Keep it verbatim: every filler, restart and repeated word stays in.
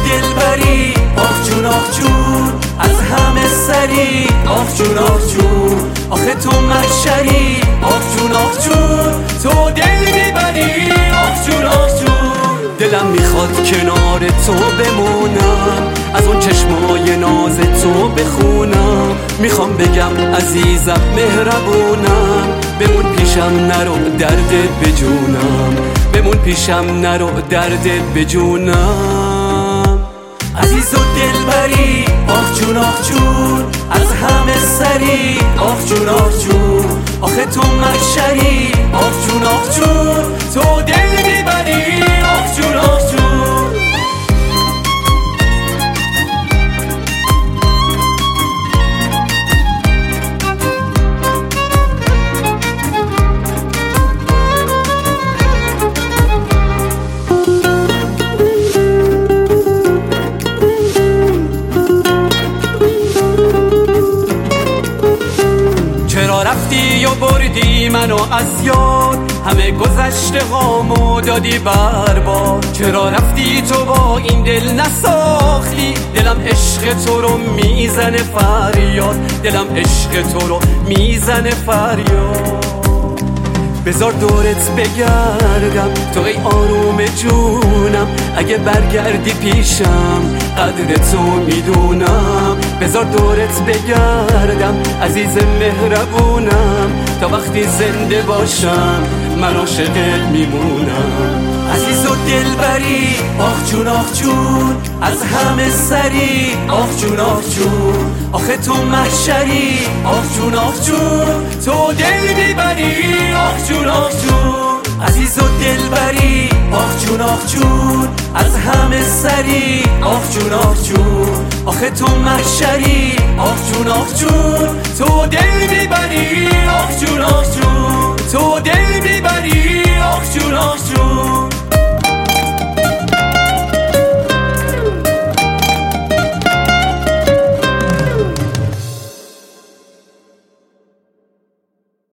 دلبری آخ جون آخ جون، از همه سری آخ جون آخ جون، آخه تو محشری آخ جون آخ جون، تو دل میبری آخ جون آخ جون. دلم میخواد کنار تو بمونم، از اون چشمای ناز تو بخونم، میخوام بگم عزیزم مهربونم، بمون پیشم نرو دردت بجونم، بمون پیشم نرو دردت بجونم. عزیز و دلبری آخ جون آخ جون، از همه سری آخ جون آخ جون، آخه تو محشری آخ جون آخ جون، تو دل میبری آخ جون آخ جون. چرا رفتی و بردی منو از یاد، همه گذشته هامو دادی برباد. چرا رفتی تو با این دل نساختی، دلم عشق تو رو میزنه فریاد، دلم عشق تو رو میزنه فریاد. بذار دورت بگردم تو ای آروم جونم، اگه برگردی پیشم قدر تو میدونم. بذار دورت بگردم عزیز مهربونم، تا وقتی زنده باشم من عاشقت میمونم. عزیز و دلبری آخ جون آخ جون، از همه سری آخ جون آخ جون، آخه تو محشری آخ جون آخ جون، تو دل میبری آخ جون آخ جون. عزیز و دلبری آخ جون آخ جون، از همه سری آخ جون آخ جون، آخه تو محشری